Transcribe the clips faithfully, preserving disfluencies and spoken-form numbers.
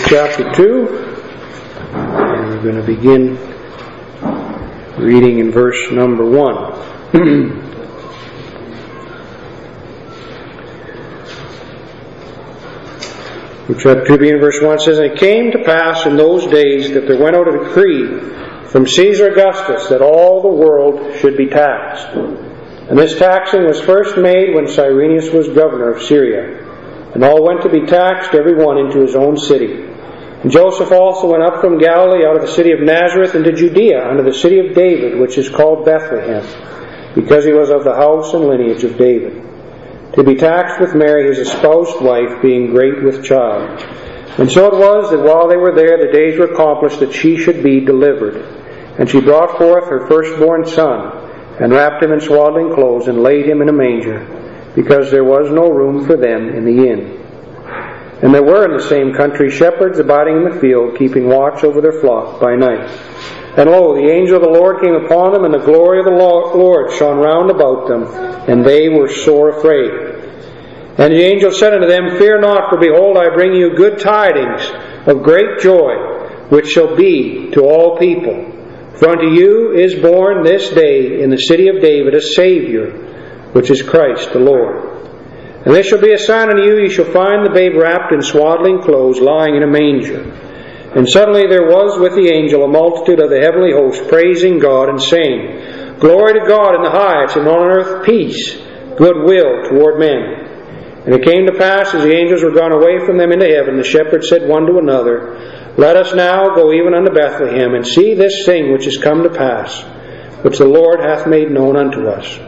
chapter two, and we're going to begin reading in verse number one. Chapter two, beginning verse one, says, "And it came to pass in those days that there went out a decree from Caesar Augustus that all the world should be taxed. And this taxing was first made when Cyrenius was governor of Syria. And all went to be taxed, every one into his own city. And Joseph also went up from Galilee out of the city of Nazareth into Judea, unto the city of David, which is called Bethlehem, because he was of the house and lineage of David, to be taxed with Mary his espoused wife, being great with child. And so it was that while they were there, the days were accomplished that she should be delivered. And she brought forth her firstborn son, and wrapped him in swaddling clothes, and laid him in a manger, because there was no room for them in the inn. And there were in the same country shepherds abiding in the field, keeping watch over their flock by night. And lo, the angel of the Lord came upon them, and the glory of the Lord shone round about them, and they were sore afraid. And the angel said unto them, Fear not, for behold, I bring you good tidings of great joy, which shall be to all people. For unto you is born this day in the city of David a Saviour, which is Christ the Lord. And this shall be a sign unto you, ye shall find the babe wrapped in swaddling clothes, lying in a manger. And suddenly there was with the angel a multitude of the heavenly host, praising God and saying, Glory to God in the highest, and on earth peace, goodwill toward men. And it came to pass, as the angels were gone away from them into heaven, the shepherds said one to another, Let us now go even unto Bethlehem, and see this thing which is come to pass, which the Lord hath made known unto us.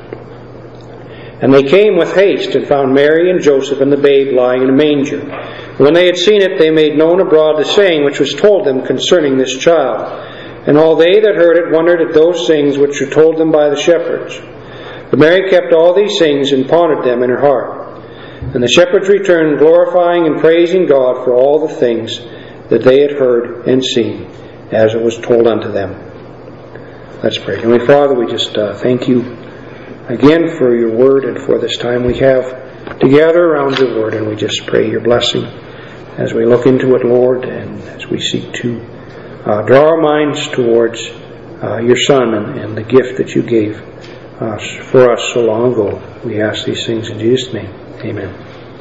And they came with haste, and found Mary and Joseph and the babe lying in a manger. And when they had seen it, they made known abroad the saying which was told them concerning this child. And all they that heard it wondered at those things which were told them by the shepherds. But Mary kept all these things, and pondered them in her heart. And the shepherds returned, glorifying and praising God for all the things that they had heard and seen, as it was told unto them." Let's pray. Heavenly Father, we just uh, thank you again for your word and for this time we have to gather around your word, and we just pray your blessing as we look into it, Lord, and as we seek to uh, draw our minds towards uh, your Son and, and the gift that you gave us for us so long ago. We ask these things in Jesus' name. Amen.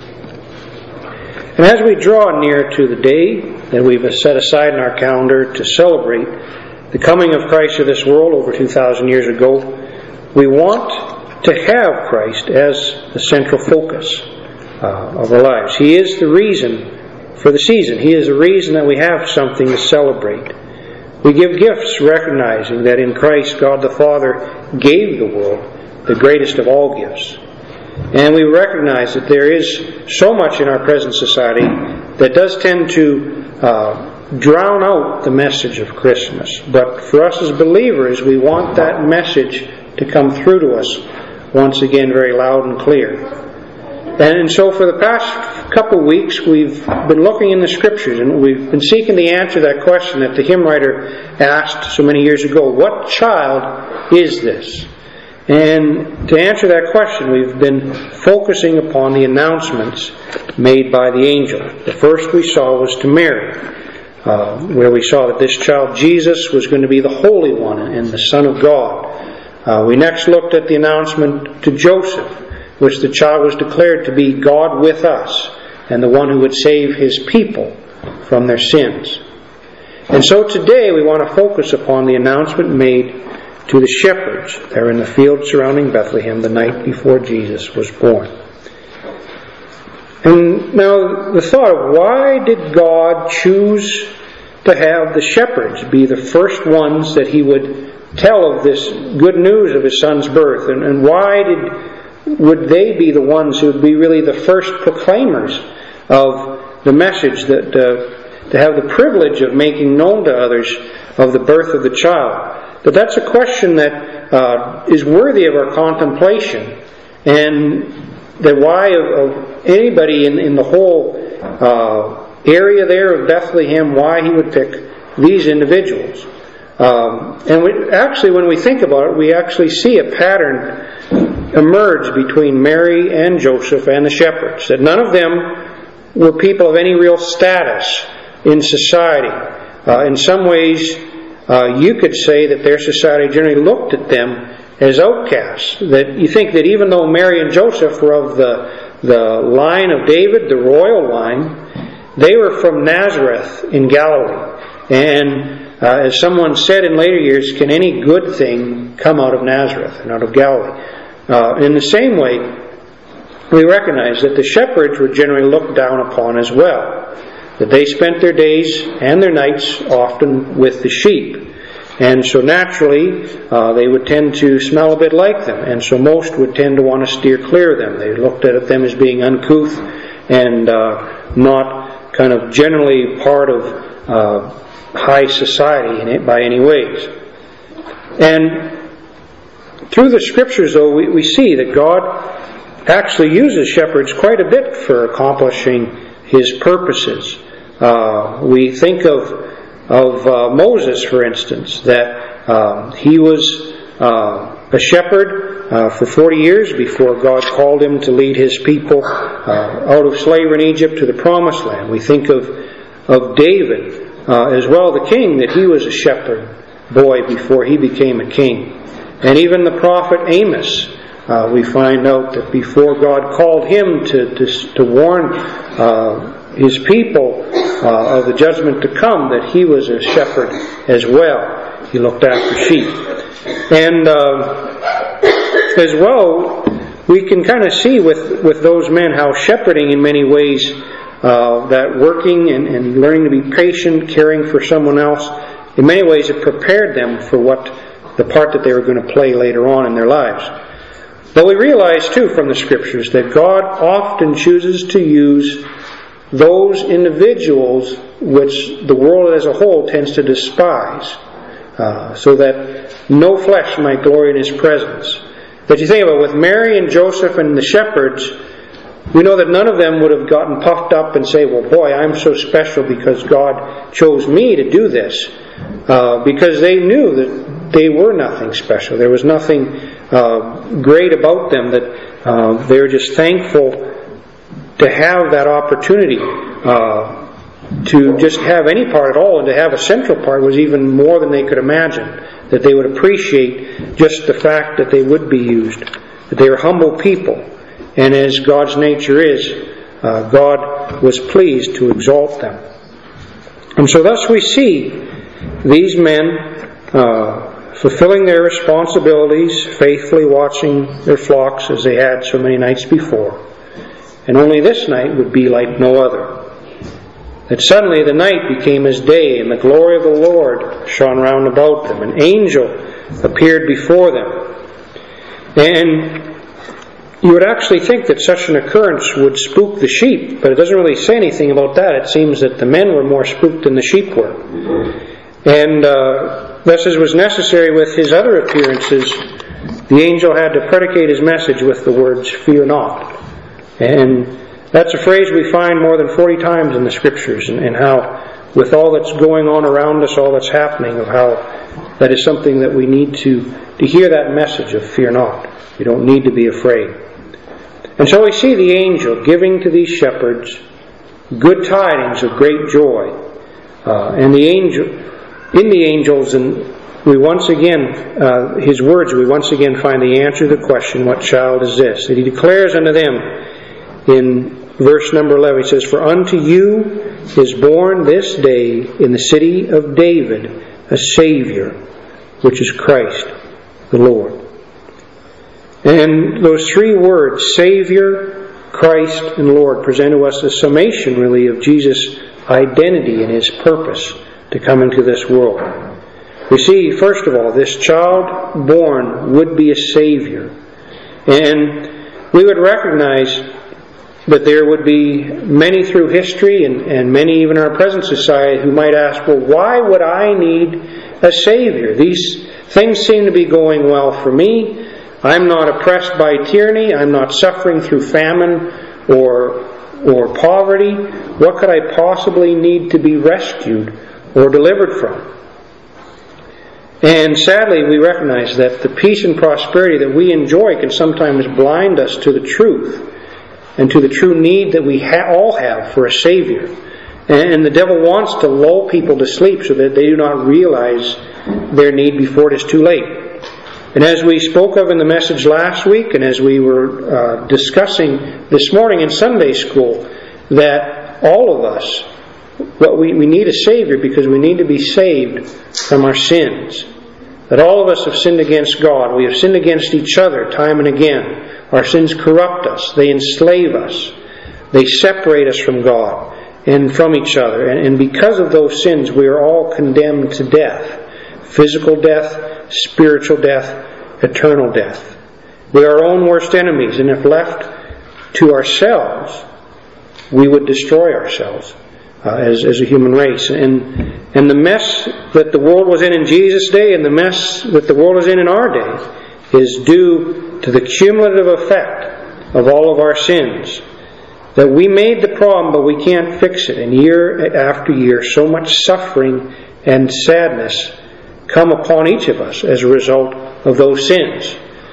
And as we draw near to the day that we've set aside in our calendar to celebrate the coming of Christ to this world over two thousand years ago, we want to have Christ as the central focus uh, of our lives. He is the reason for the season. He is the reason that we have something to celebrate. We give gifts recognizing that in Christ God the Father gave the world the greatest of all gifts. And we recognize that there is so much in our present society that does tend to uh, drown out the message of Christmas. But for us as believers, we want that message to come through to us once again very loud and clear. And so for the past couple of weeks, we've been looking in the Scriptures, and we've been seeking the answer to that question that the hymn writer asked so many years ago, what child is this? And to answer that question, we've been focusing upon the announcements made by the angel. The first we saw was to Mary, uh, where we saw that this child Jesus was going to be the Holy One and the Son of God. Uh, we next looked at the announcement to Joseph, which the child was declared to be God with us and the one who would save his people from their sins. And so today we want to focus upon the announcement made to the shepherds there in the field surrounding Bethlehem the night before Jesus was born. And now the thought of why did God choose to have the shepherds be the first ones that he would tell of this good news of his son's birth, and, and why did would they be the ones who would be really the first proclaimers of the message, that uh, to have the privilege of making known to others of the birth of the child? But that's a question that uh, is worthy of our contemplation, and that why of, of anybody in, in the whole uh, area there of Bethlehem, why he would pick these individuals. Um, and we, actually, when we think about it, we actually see a pattern emerge between Mary and Joseph and the shepherds, that none of them were people of any real status in society. Uh, in some ways, uh, you could say that their society generally looked at them as outcasts. That you think that even though Mary and Joseph were of the, the line of David, the royal line, they were from Nazareth in Galilee. And uh, as someone said in later years, can any good thing come out of Nazareth and out of Galilee? Uh, in the same way, we recognize that the shepherds were generally looked down upon as well. That they spent their days and their nights often with the sheep. And so naturally, uh, they would tend to smell a bit like them. And so most would tend to want to steer clear of them. They looked at them as being uncouth and uh, not kind of generally part of uh, high society in it by any ways. And through the Scriptures, though, we, we see that God actually uses shepherds quite a bit for accomplishing His purposes. Uh, we think of of uh, Moses, for instance, that uh, he was uh, a shepherd uh, for forty years before God called him to lead His people uh, out of slavery in Egypt to the Promised Land. We think of of David uh, as well, the king, that he was a shepherd boy before he became a king. And even the prophet Amos, uh, we find out that before God called him to to, to warn uh, His people uh, of the judgment to come, that he was a shepherd as well. He looked after sheep. And uh, as well, we can kind of see with, with those men how shepherding in many ways, uh, that working and, and learning to be patient, caring for someone else, in many ways it prepared them for what the part that they were going to play later on in their lives. But we realize too from the Scriptures that God often chooses to use those individuals which the world as a whole tends to despise, uh, so that no flesh might glory in His presence. But you think about it, with Mary and Joseph and the shepherds, we know that none of them would have gotten puffed up and say, well, boy, I'm so special because God chose me to do this. Uh, because they knew that they were nothing special. There was nothing uh, great about them, that uh, they were just thankful to have that opportunity uh, to just have any part at all, and to have a central part was even more than they could imagine. That they would appreciate just the fact that they would be used, that they were humble people, and as God's nature is, uh, God was pleased to exalt them. And so thus we see these men uh, fulfilling their responsibilities, faithfully watching their flocks as they had so many nights before. And only this night would be like no other. That suddenly the night became as day, and the glory of the Lord shone round about them. An angel appeared before them. And you would actually think that such an occurrence would spook the sheep, but it doesn't really say anything about that. It seems that the men were more spooked than the sheep were. And uh, thus, as was necessary with His other appearances, the angel had to predicate his message with the words, "Fear not." And that's a phrase we find more than forty times in the Scriptures, and, and how, with all that's going on around us, all that's happening, of how that is something that we need to, to hear that message of fear not. We don't need to be afraid. And so we see the angel giving to these shepherds good tidings of great joy. Uh, and the angel, in the angels, and we once again, uh, his words, we once again find the answer to the question, what child is this? That he declares unto them, in verse number eleven, he says, "For unto you is born this day in the city of David a Savior, which is Christ the Lord." And those three words, Savior, Christ, and Lord, present to us a summation, really, of Jesus' identity and His purpose to come into this world. We see, first of all, this child born would be a Savior. And we would recognize that there would be many through history, and, and many even in our present society, who might ask, well, why would I need a Savior? These things seem to be going well for me. I'm not oppressed by tyranny. I'm not suffering through famine or, or poverty. What could I possibly need to be rescued or delivered from? And sadly, we recognize that the peace and prosperity that we enjoy can sometimes blind us to the truth, and to the true need that we ha- all have for a Savior. And the devil wants to lull people to sleep so that they do not realize their need before it is too late. And as we spoke of in the message last week, and as we were uh, discussing this morning in Sunday school, that all of us, what we, we need a Savior because we need to be saved from our sins. That all of us have sinned against God. We have sinned against each other time and again. Our sins corrupt us. They enslave us. They separate us from God and from each other. And, and because of those sins, we are all condemned to death. Physical death, spiritual death, eternal death. We are our own worst enemies, and if left to ourselves, we would destroy ourselves uh, as, as a human race. And and the mess that the world was in in Jesus' day and the mess that the world is in in our day is due to the cumulative effect of all of our sins. That we made the problem, but we can't fix it. And year after year, so much suffering and sadness come upon each of us as a result of those sins.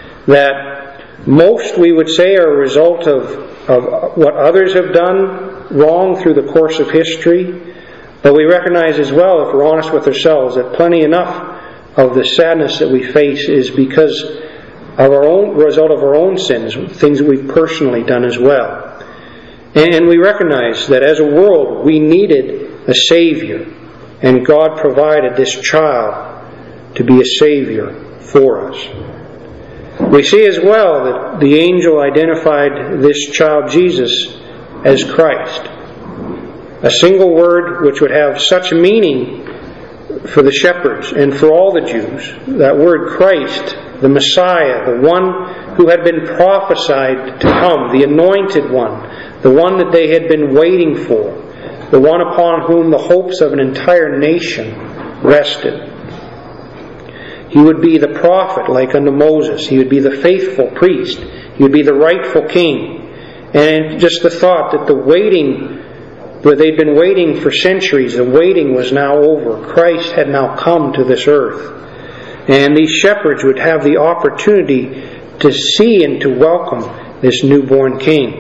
That most, we would say, are a result of, of what others have done wrong through the course of history. But we recognize as well, if we're honest with ourselves, that plenty enough of the sadness that we face is because of our own result of our own sins, things that we've personally done as well. And we recognize that as a world we needed a Savior, and God provided this child to be a Savior for us. We see as well that the angel identified this child Jesus as Christ. A single word which would have such meaning for the shepherds and for all the Jews. That word Christ, the Messiah, the one who had been prophesied to come, the anointed one, the one that they had been waiting for, the one upon whom the hopes of an entire nation rested. He would be the prophet like unto Moses. He would be the faithful priest. He would be the rightful king. And just the thought that the waiting, where they'd been waiting for centuries, the waiting was now over. Christ had now come to this earth. And these shepherds would have the opportunity to see and to welcome this newborn king.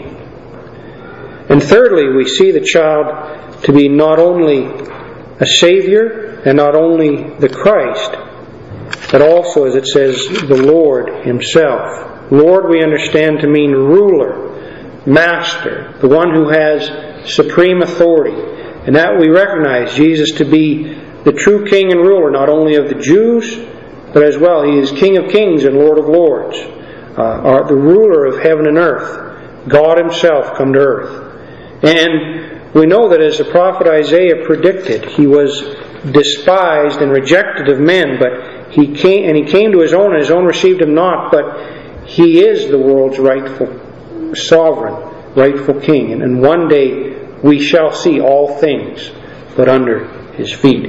And thirdly, we see the child to be not only a Savior and not only the Christ, but also, as it says, the Lord Himself. Lord we understand to mean ruler, master, the one who has supreme authority. And that we recognize Jesus to be the true King and ruler, not only of the Jews, but as well, He is King of kings and Lord of lords, uh, the ruler of heaven and earth, God Himself come to earth. And we know that as the prophet Isaiah predicted, He was despised and rejected of men, but He came, and He came to His own, and His own received Him not, but He is the world's rightful sovereign, rightful King. And, and one day we shall see all things but under His feet.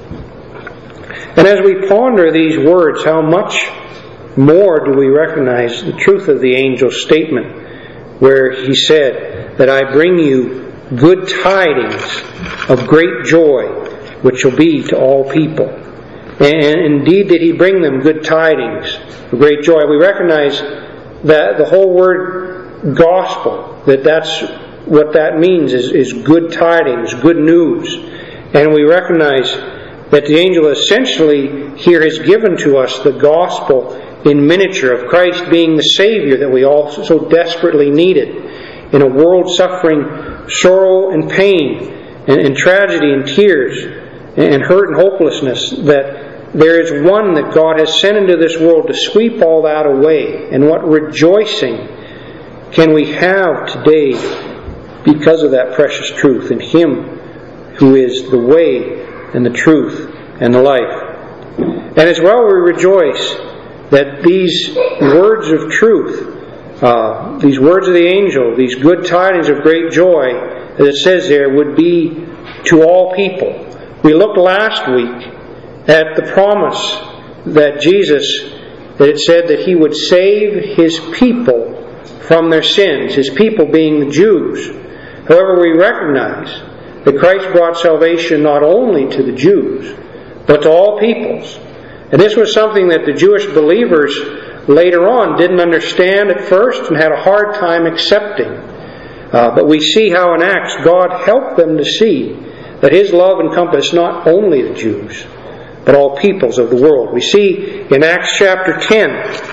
And as we ponder these words, how much more do we recognize the truth of the angel's statement, where he said that I bring you good tidings of great joy, which shall be to all people. And indeed did He bring them good tidings of great joy. We recognize that the whole word gospel, that that's what that means, is, is good tidings, good news. And we recognize that the angel essentially here has given to us the gospel in miniature of Christ being the Savior that we all so desperately needed in a world suffering sorrow and pain and, and tragedy and tears and hurt and hopelessness, that there is one that God has sent into this world to sweep all that away. And what rejoicing can we have today because of that precious truth in Him who is the way and the truth and the life. And as well we rejoice that these words of truth, uh, these words of the angel, these good tidings of great joy, as it says there, would be to all people. We looked last week at the promise that Jesus, that it said that He would save His people from their sins, His people being the Jews. However, we recognize that Christ brought salvation not only to the Jews, but to all peoples. And this was something that the Jewish believers later on didn't understand at first and had a hard time accepting. Uh, but we see how in Acts God helped them to see that His love encompassed not only the Jews, but all peoples of the world. We see in Acts chapter ten,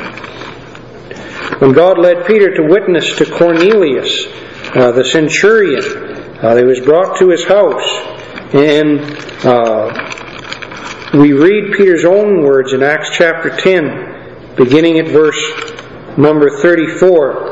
when God led Peter to witness to Cornelius, uh, the centurion, uh, that was brought to his house, and uh, we read Peter's own words in Acts chapter ten, beginning at verse number thirty-four.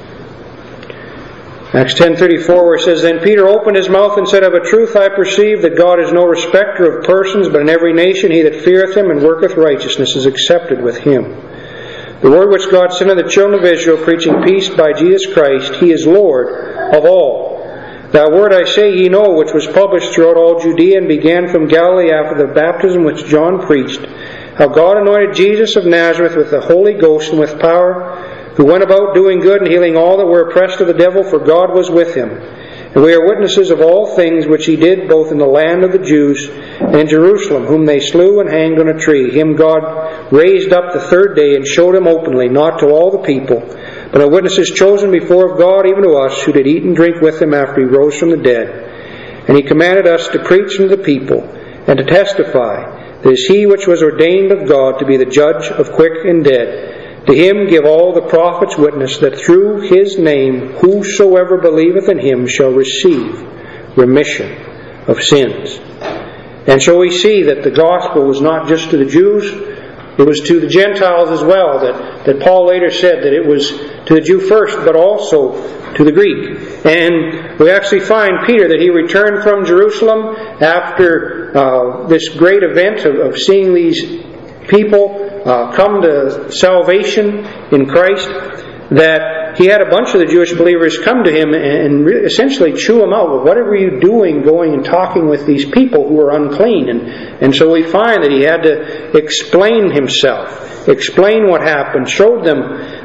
Acts ten thirty-four, where it says, Then Peter opened his mouth and said, Of a truth I perceive that God is no respecter of persons, but in every nation he that feareth him and worketh righteousness is accepted with him. The word which God sent unto the children of Israel, preaching peace by Jesus Christ, He is Lord of all. That word I say ye know, which was published throughout all Judea, and began from Galilee after the baptism which John preached, how God anointed Jesus of Nazareth with the Holy Ghost and with power, who went about doing good and healing all that were oppressed of the devil, for God was with him. And we are witnesses of all things which He did, both in the land of the Jews and in Jerusalem, whom they slew and hanged on a tree. Him God raised up the third day and showed Him openly, not to all the people, but are witnesses chosen before of God, even to us, who did eat and drink with Him after He rose from the dead. And He commanded us to preach unto the people, and to testify, that is He which was ordained of God to be the judge of quick and dead. To Him give all the prophets witness, that through His name whosoever believeth in Him shall receive remission of sins. And so we see that the gospel was not just to the Jews, it was to the Gentiles as well, that, that Paul later said that it was to the Jew first, but also to the Greek. And we actually find Peter that he returned from Jerusalem after uh, this great event of, of seeing these people uh, come to salvation in Christ, that he had a bunch of the Jewish believers come to him and re- essentially chew him out. Well, what were you doing going and talking with these people who were unclean? And, and so we find that he had to explain himself, explain what happened, showed them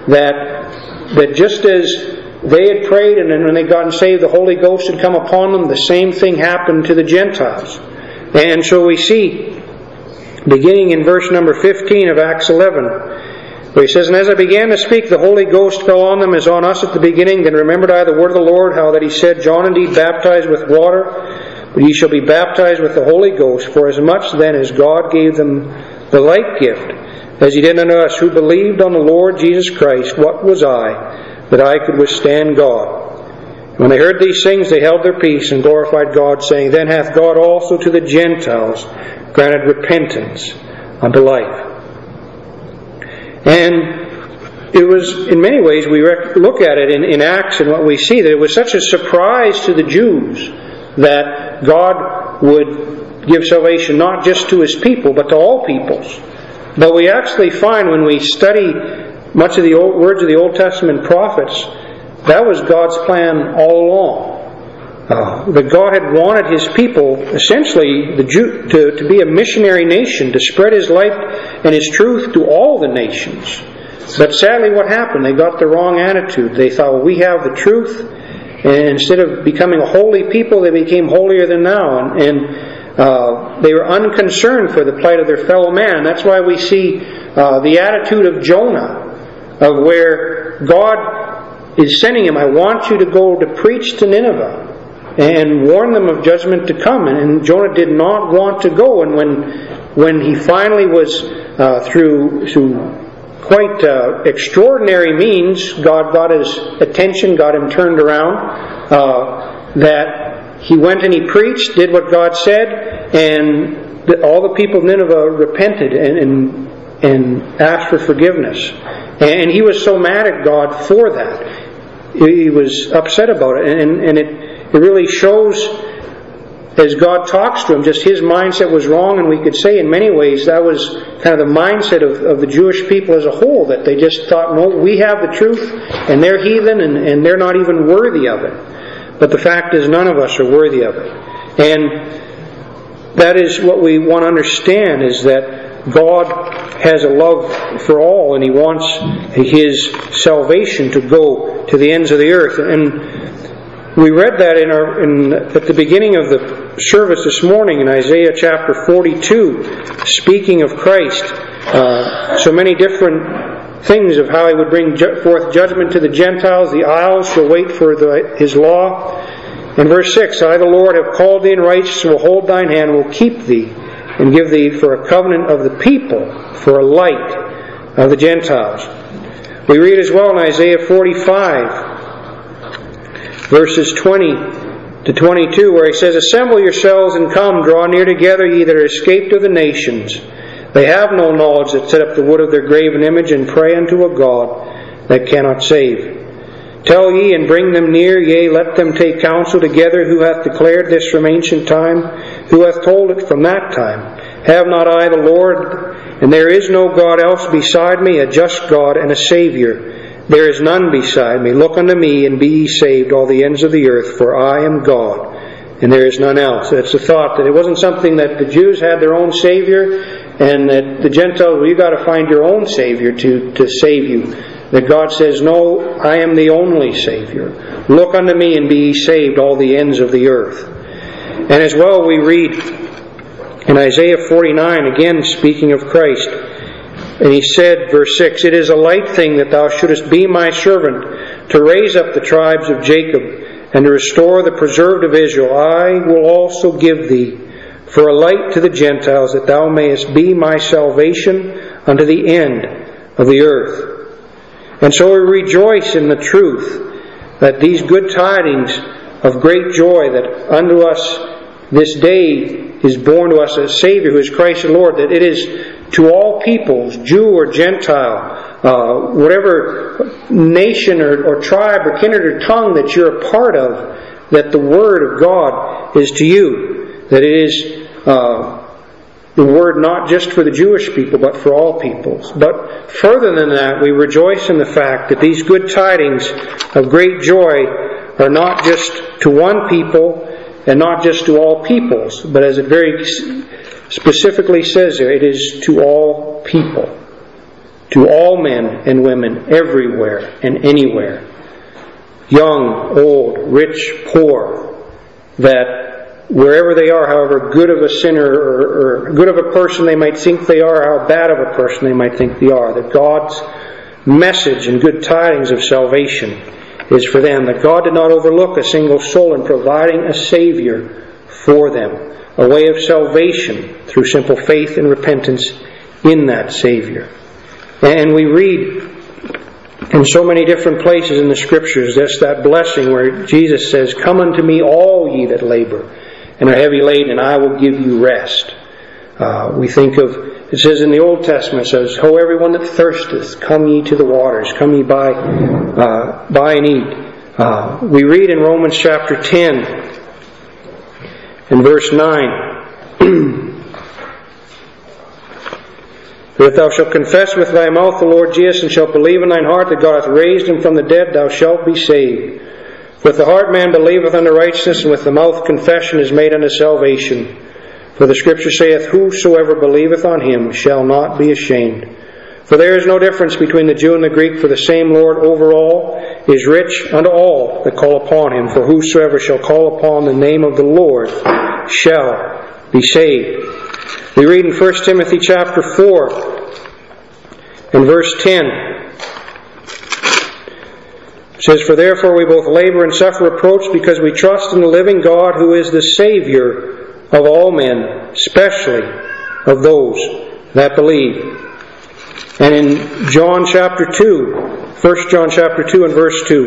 that, that just as they had prayed and then when they got saved, the Holy Ghost had come upon them, the same thing happened to the Gentiles. And so we see, beginning in verse number fifteen of Acts eleven, where he says, And as I began to speak, the Holy Ghost fell on them as on us at the beginning. Then remembered I the word of the Lord, how that He said, John indeed baptized with water, but ye shall be baptized with the Holy Ghost. For as much then as God gave them the like gift, as He did unto us, who believed on the Lord Jesus Christ, what was I, that I could withstand God? When they heard these things, they held their peace and glorified God, saying, Then hath God also to the Gentiles granted repentance unto life. And it was, in many ways, we rec- look at it in, in Acts and what we see, that it was such a surprise to the Jews that God would give salvation not just to His people, but to all peoples. But we actually find when we study much of the old, words of the Old Testament prophets, that was God's plan all along. Uh, that God had wanted His people, essentially, the Jew, to, to be a missionary nation, to spread His light and His truth to all the nations. But sadly what happened? They got the wrong attitude. They thought, well, we have the truth, and instead of becoming a holy people, they became holier than thou. And, and uh, they were unconcerned for the plight of their fellow man. That's why we see uh, the attitude of Jonah, of where God is sending him, I want you to go to preach to Nineveh and warn them of judgment to come. And Jonah did not want to go. And when when he finally was, uh, through through quite uh, extraordinary means, God got his attention, got him turned around, uh, that he went and he preached, did what God said, and the, all the people of Nineveh repented and, and, and asked for forgiveness. And he was so mad at God for that. He was upset about it. And, and it, it really shows, as God talks to him, just his mindset was wrong. And we could say in many ways that was kind of the mindset of, of the Jewish people as a whole, that they just thought, no, we have the truth and they're heathen and, and they're not even worthy of it. But the fact is, none of us are worthy of it. And that is what we want to understand, is that God has a love for all, and He wants His salvation to go to the ends of the earth. And we read that in our in, at the beginning of the service this morning in Isaiah chapter forty-two, speaking of Christ. Uh, so many different things of how He would bring ju- forth judgment to the Gentiles. The isles shall wait for the, His law. In verse six, I, the Lord, have called thee in righteousness, will hold thine hand, will keep thee, and give thee for a covenant of the people, for a light of the Gentiles. We read as well in Isaiah forty-five, verses twenty to twenty-two, where he says, Assemble yourselves and come, draw near together, ye that are escaped of the nations. They have no knowledge that set up the wood of their graven image, and pray unto a God that cannot save. Tell ye and bring them near, yea, let them take counsel together, who hath declared this from ancient time, who hath told it from that time. Have not I the Lord, and there is no God else beside me, a just God and a Saviour. There is none beside me. Look unto me, and be ye saved, all the ends of the earth, for I am God, and there is none else. It's the thought that it wasn't something that the Jews had their own Savior, and that the Gentiles, well, you've got to find your own Savior to, to save you. That God says, no, I am the only Savior. Look unto me and be ye saved, all the ends of the earth. And as well we read in Isaiah forty-nine, again speaking of Christ, and he said, verse six, It is a light thing that thou shouldest be my servant, to raise up the tribes of Jacob, and to restore the preserved of Israel. I will also give thee for a light to the Gentiles, that thou mayest be my salvation unto the end of the earth. And so we rejoice in the truth that these good tidings of great joy, that unto us this day is born to us a Savior who is Christ the Lord, that it is to all peoples, Jew or Gentile, uh, whatever nation or, or tribe or kindred or tongue that you're a part of, that the Word of God is to you, that it is uh, the Word not just for the Jewish people, but for all peoples. But further than that, we rejoice in the fact that these good tidings of great joy are not just to one people and not just to all peoples, but as it very specifically says there, it is to all people, to all men and women, everywhere and anywhere, young, old, rich, poor, that wherever they are, however good of a sinner or, or good of a person they might think they are, how bad of a person they might think they are, that God's message and good tidings of salvation is for them, that God did not overlook a single soul in providing a Savior for them, a way of salvation through simple faith and repentance in that Savior. And we read in so many different places in the Scriptures just that blessing where Jesus says, Come unto me all ye that labor and are heavy laden, and I will give you rest. Uh, we think of, it says in the Old Testament, it says, Ho, everyone that thirsteth, come ye to the waters, come ye buy, uh, buy and eat. Uh, we read in Romans chapter ten, in verse nine, If thou shalt confess with thy mouth the Lord Jesus, and shalt believe in thine heart that God hath raised him from the dead, thou shalt be saved. With the heart man believeth unto righteousness, and with the mouth confession is made unto salvation. For the Scripture saith, Whosoever believeth on him shall not be ashamed. For there is no difference between the Jew and the Greek, for the same Lord over all is rich unto all that call upon him. For whosoever shall call upon the name of the Lord shall be saved. We read in First Timothy chapter four, in verse ten, it says, For therefore we both labor and suffer reproach, because we trust in the living God, who is the Savior of all men, especially of those that believe. And in John chapter two, First John chapter two and verse two,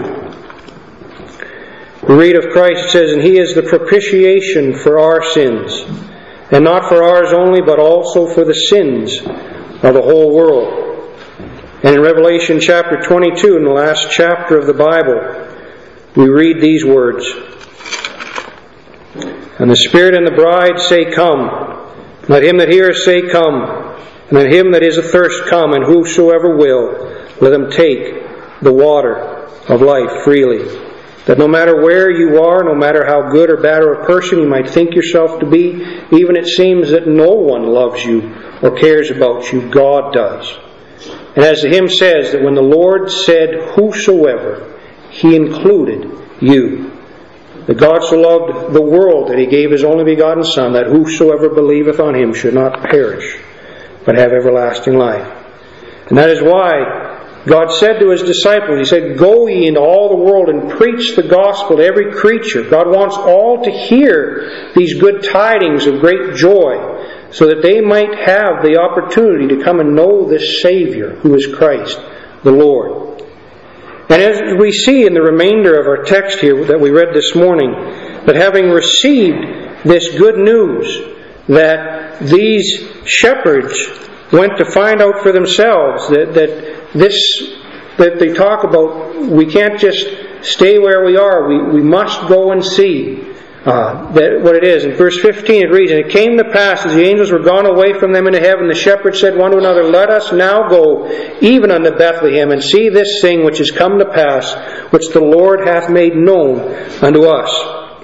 we read of Christ, it says, And He is the propitiation for our sins, and not for ours only, but also for the sins of the whole world. And in Revelation chapter twenty-two, in the last chapter of the Bible, we read these words, And the Spirit and the bride say, Come. Let him that heareth say, Come. And let him that is athirst come, and whosoever will, let him take the water of life freely. That no matter where you are, no matter how good or bad of a person you might think yourself to be, even it seems that no one loves you or cares about you, God does. And as the hymn says, that when the Lord said, Whosoever, He included you. That God so loved the world that He gave His only begotten Son, that whosoever believeth on Him should not perish, but have everlasting life. And that is why God said to His disciples, He said, "Go ye into all the world and preach the gospel to every creature." God wants all to hear these good tidings of great joy, so that they might have the opportunity to come and know this Savior, who is Christ the Lord. And as we see in the remainder of our text here that we read this morning, that having received this good news, that these shepherds went to find out for themselves that, that this that they talk about, we can't just stay where we are, we, we must go and see uh, that what it is. In verse fifteen it reads, "And it came to pass, as the angels were gone away from them into heaven, the shepherds said one to another, Let us now go even unto Bethlehem, and see this thing which is come to pass, which the Lord hath made known unto us."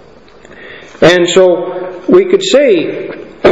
And so we could say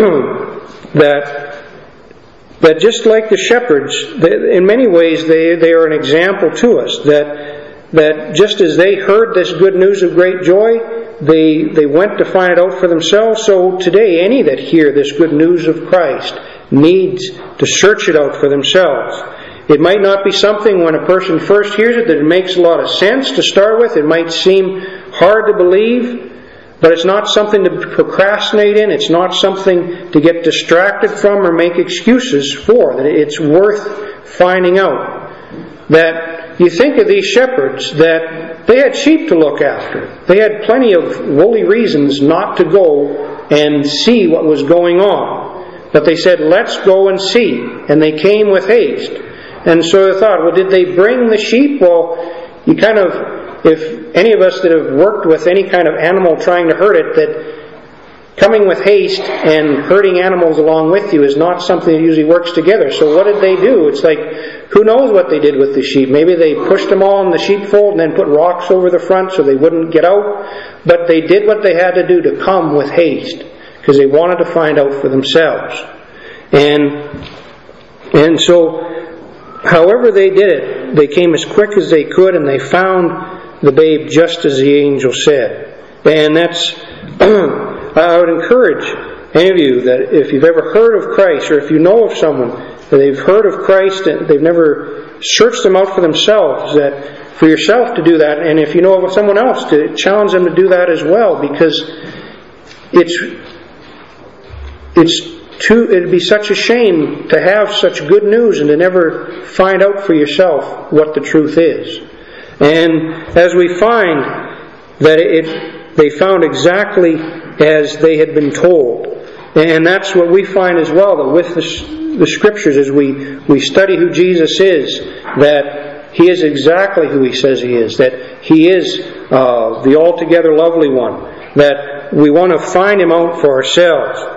that that just like the shepherds, in many ways they, they are an example to us, that that just as they heard this good news of great joy, they they went to find it out for themselves. So today, any that hear this good news of Christ needs to search it out for themselves. It might not be something when a person first hears it that it makes a lot of sense to start with. It might seem hard to believe, but it's not something to procrastinate in. It's not something to get distracted from or make excuses for. That it's worth finding out. That you think of these shepherds, that they had sheep to look after. They had plenty of woolly reasons not to go and see what was going on. But they said, "Let's go and see." And they came with haste. And so they thought, well, did they bring the sheep? Well, you kind of, if any of us that have worked with any kind of animal trying to herd it, that coming with haste and herding animals along with you is not something that usually works together. So what did they do? It's like, who knows what they did with the sheep? Maybe they pushed them all in the sheepfold and then put rocks over the front so they wouldn't get out. But they did what they had to do to come with haste, because they wanted to find out for themselves. And and so however they did it, they came as quick as they could, and they found the babe just as the angel said. And that's, I would encourage any of you that if you've ever heard of Christ, or if you know of someone that they've heard of Christ and they've never searched them out for themselves, that for yourself to do that, and if you know of someone else, to challenge them to do that as well, because it's it's Too, it'd be such a shame to have such good news and to never find out for yourself what the truth is. And as we find that it, they found exactly as they had been told. And that's what we find as well, that with the, the Scriptures, as we, we study who Jesus is, that He is exactly who He says He is, that He is uh, the altogether lovely one, that we want to find Him out for ourselves.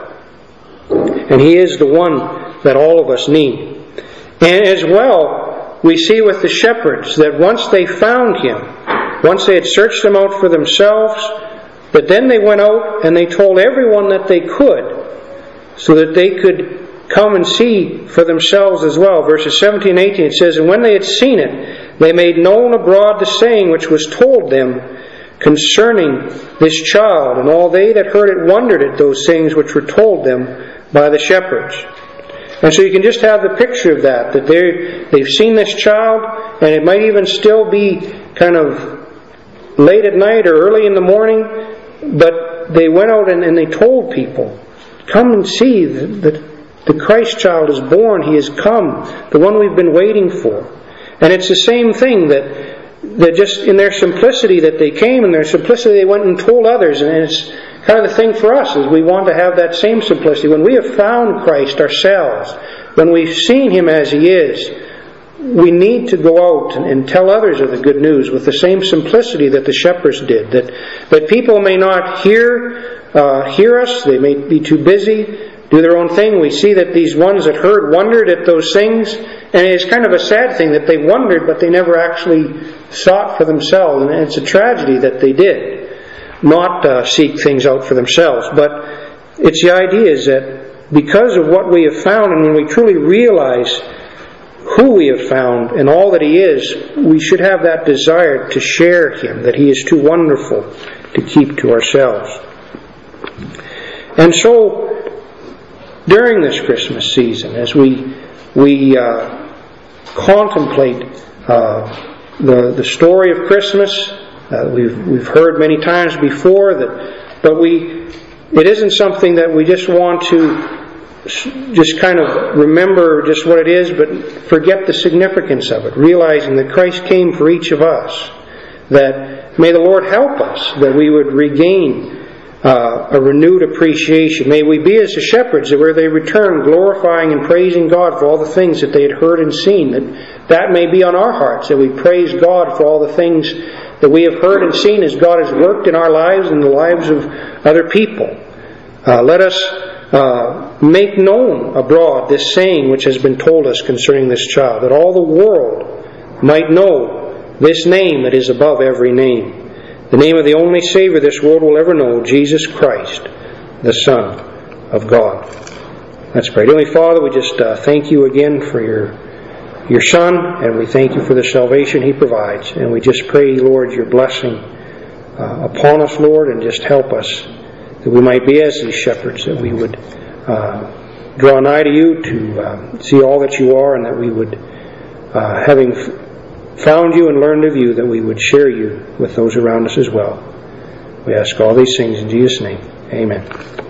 And He is the one that all of us need. And as well, we see with the shepherds that once they found Him, once they had searched Him out for themselves, that then they went out and they told everyone that they could, so that they could come and see for themselves as well. Verses seventeen and eighteen, it says, "And when they had seen it, they made known abroad the saying which was told them concerning this child. And all they that heard it wondered at those things which were told them by the shepherds." And so you can just have the picture of that, that they they've seen this child, and it might even still be kind of late at night or early in the morning, but they went out and, and they told people, "Come and see that, that the Christ child is born. He has come, the one we've been waiting for." And it's the same thing, that that just in their simplicity that they came, in their simplicity they went and told others. And it's kind of the thing for us, is we want to have that same simplicity. When we have found Christ ourselves, when we've seen Him as He is, we need to go out and, and tell others of the good news with the same simplicity that the shepherds did. That that people may not hear uh, hear us, they may be too busy, do their own thing. We see that these ones that heard wondered at those things, and it's kind of a sad thing that they wondered, but they never actually sought for themselves. And it's a tragedy that they did not uh, seek things out for themselves. But it's the idea is that because of what we have found, and when we truly realize who we have found and all that He is, we should have that desire to share Him, that He is too wonderful to keep to ourselves. And so, during this Christmas season, as we we uh, contemplate uh, the the story of Christmas. Uh, we've we've heard many times before that, but we it isn't something that we just want to just kind of remember just what it is, but forget the significance of it, realizing that Christ came for each of us. That may the Lord help us, that we would regain uh, a renewed appreciation. May we be as the shepherds, that where they return, glorifying and praising God for all the things that they had heard and seen, that that may be on our hearts, that we praise God for all the things that we have heard and seen as God has worked in our lives and the lives of other people. Uh, let us uh, make known abroad this saying which has been told us concerning this child, that all the world might know this name that is above every name, the name of the only Savior this world will ever know, Jesus Christ, the Son of God. Let's pray. Heavenly Father, we just uh, thank you again for your your Son, and we thank you for the salvation He provides. And we just pray, Lord, your blessing uh, upon us, Lord, and just help us that we might be as these shepherds, that we would uh, draw nigh to you to uh, see all that you are, and that we would, uh, having found you and learned of you, that we would share you with those around us as well. We ask all these things in Jesus' name. Amen.